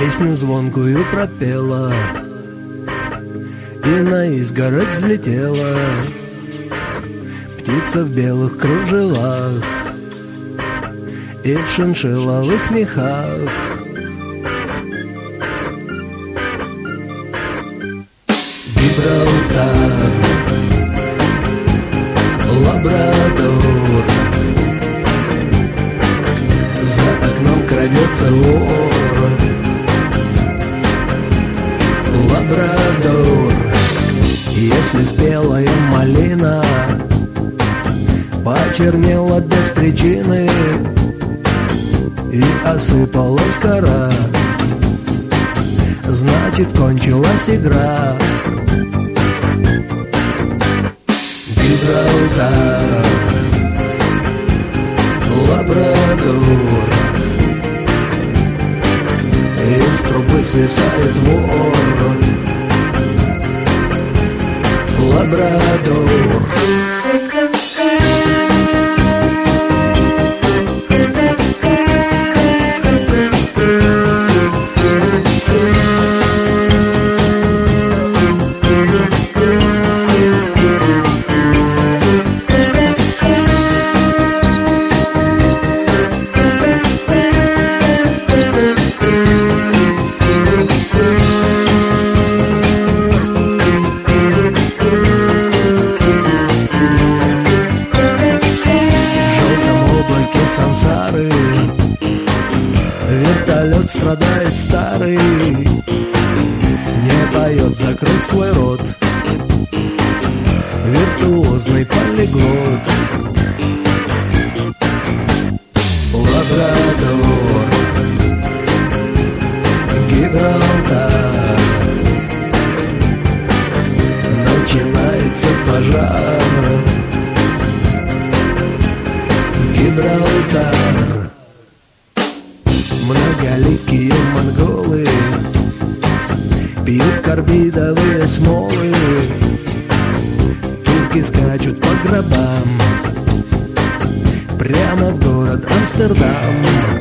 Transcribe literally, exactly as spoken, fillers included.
песню звонкую пропела и на изгородь взлетела птица в белых кружевах и в шиншилловых мехах. Гибралтар, Лабрадор, за окном крадется вор. Лабрадор, если спелая малина почернела без причины и осыпалась кора, значит, кончилась игра. Гибралтар, Лабрадор, из трубы свисает вор. Лабрадор. Сансары вертолет страдает старый, не поет закрыть свой рот, виртуозный полиглот. Лабрадор, Гибралтар, начинается пожар. Гибралтар. Многоликие монголы пьют карбидовые смолы, турки скачут по гробам прямо в город Амстердам.